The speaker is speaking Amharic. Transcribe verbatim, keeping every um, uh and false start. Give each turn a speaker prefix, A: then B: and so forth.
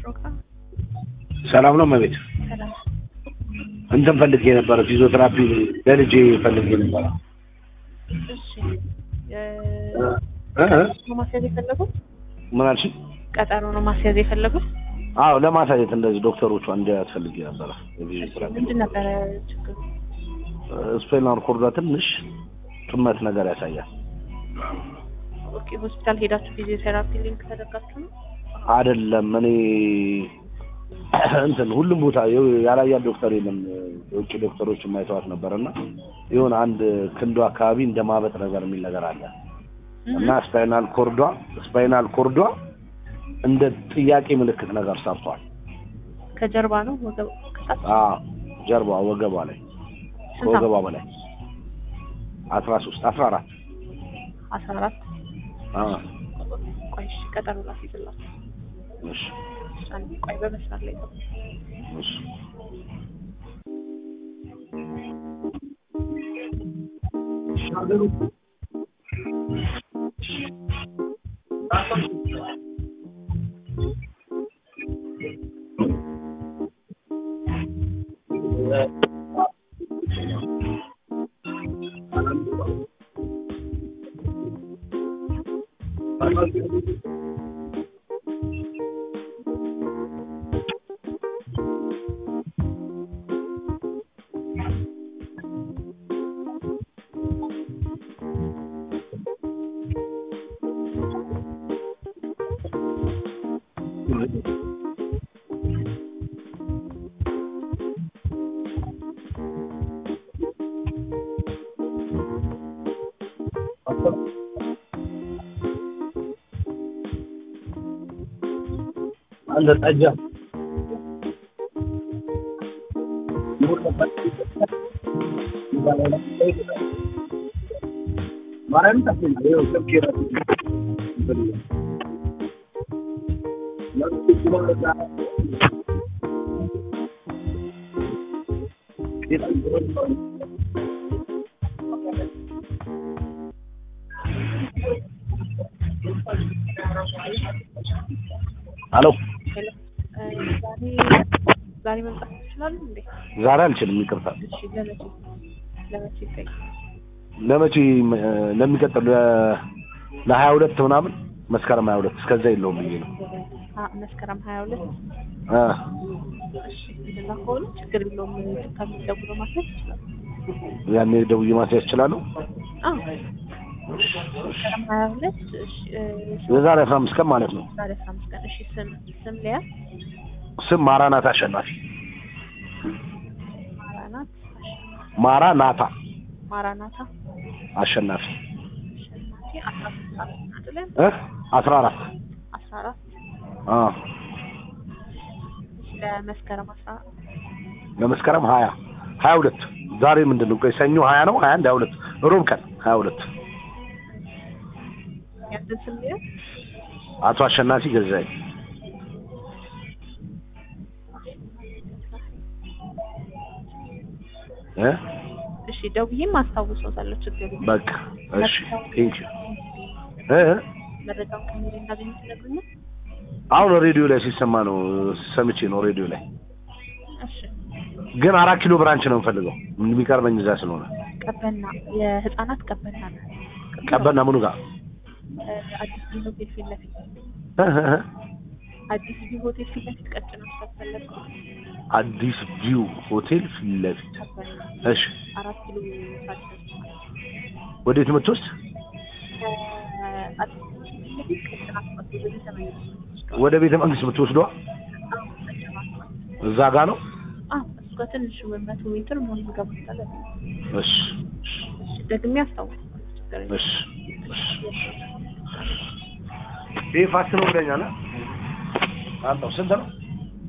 A: ፕሮግራም
B: ሰላም ነው ማለት
A: ሰላም
B: እንትን ፈልጌ ነበር ፊዚዮቴራፒ ለልጄ ፈልጌ ነበር
A: እሺ እ ነው ማስያዝ የፈለጉት
B: ምን አልሽ
A: ቀጠሮ ነው ማስያዝ የፈለጉት
B: አዎ ለማሳየት እንደዚህ ዶክተሮቹ እንዲያት ፈልጌ ነበር ፊዚዮቴራፒ
A: ምንድን ነበር ችግሩ
B: ስፔናል ኮርዳ ትንሽ ጥመት ነገር ያሳያል
A: ኦኬ ሆስፒታል ሄዳችሁ ፊዚዮቴራፒ ሊንክ ተደርጋችሁ ነው
B: አይደለም እኔ እንትን ሁሉም ቦታ ያላያ ዶክተር የለም የውጭ ዶክተሮች ማይተዋት ነበርና ይሁን አንድ ክንዱ አካባቢ እንደማበጥ ነገር የሚል ነገር አለ እና ስፓይናል ኮርዷ ስፓይናል ኮርዷ እንደ ጥያቄ ምልክት ነገር ሰርቷል
A: ከጀርባ ነው ወገብ ከታች
B: አዎ ጀርባ ወገቧ ላይ ወገቧ በላይ አስራ ሶስት አስራ አራት
A: አስራ አራት
B: አዎ
A: ቆይ እሺ ቀጠሮ ላስይዝላችሁ
B: እሺ
A: አንዴ ቆይ በመስመር ላይ ነው
B: እሺ ሻገሩ عند الأجر ما أنت في اليوم تفكير الو
A: ዛሬ መምጣት ይችላል እንዴ
B: ዛሬ አልችልም ይቅርታ
A: እሺ ለመቼ ለመቼ ይታይ
B: ለመቼ ለሚቀጥል ለሀያ ሁለት ምናምን መስከረም ሀያ ሁለት እስከዛ የለውም ብዬ ነው
A: አ መስከረም ሀያ ሁለት
B: አ
A: እሺ እንደዛ ከሆነ ችግር የለውም ከሚደውሉ ማስያዝ ይችላል
B: ያኔ ደውዬ ማስያዝ ይችላል
A: አዎ መስከረም ሀያ ሁለት እሺ
B: የዛሬ አስራ አምስት ቀን ማለት ነው
A: ዛሬ አስራ አምስት ቀን እሺ ስም ስም ሊያ
B: ስም ማራናታ አሸናፊ
A: ማራናት
B: ማራናታ
A: ማራናታ
B: አሸናፊ
A: አሸናፊ
B: አስራ አራት
A: አስራ አራት
B: አ
A: ለመስከረም አስራ
B: ለመስከረም ሀያ ሀያ ሁለት ዛሬ ምንድነው ቆይ ሰኞ ሀያ ነው ሀያ አንድ ሀያ ሁለት ሮብ ቀን ሀያ ሁለት
A: ያንተን ስም ሊያ
B: አቶ አሸናፊ ገዛይ እ
A: እሺ ደውዬም አስታውሰዋለሁ ችግር
B: በቃ እሺ ቴንክ ዩ እ
A: መረጃው ከምን እንዳገኘ ትነግሩኛል
B: አሁን ሬዲዮ ላይ ሲሰማ ነው ሰምቼ ነው ሬዲዮ ላይ
A: እሺ
B: ግን አራት ኪሎ ብራንች ነው የምፈልገው የሚቀርበኝ እዛ ስለሆነ
A: ቀበና የህፃናት ቀበና ነው
B: ቀበና ምኑ ጋር
A: አዲስ ሆቴል ፊት ለፊት አዲስ ቪው ሆቴል ፊት ለፊት ቀጭን አስተፈለገ
B: አዲስ ቪው ሆቴል ፊት ለፊት እሺ
A: አራት ኪሎ ታዲያ
B: ወዴት የምትወስድ ወደ ቤተ መንግስት የምትወስደው እዛ ጋር ነው
A: አዎ እሱ ጋር ትንሽ መቶ ሜትር ሞል ገባታለ
B: እሺ
A: ደግሜ አስታውስ
B: እሺ ይሄ ፋክስ ነው ብለኛል አንተው ስንት ነው